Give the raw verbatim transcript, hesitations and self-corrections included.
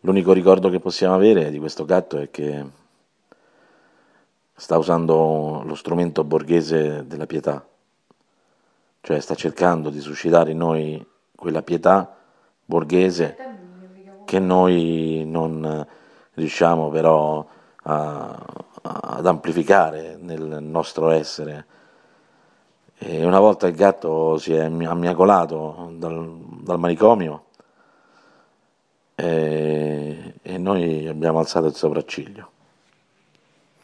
L'unico ricordo che possiamo avere di questo gatto è che sta usando lo strumento borghese della pietà, cioè sta cercando di suscitare in noi quella pietà borghese che noi non riusciamo però a- ad amplificare nel nostro essere. E una volta il gatto si è ammiacolato dal, dal manicomio e, e noi abbiamo alzato il sopracciglio.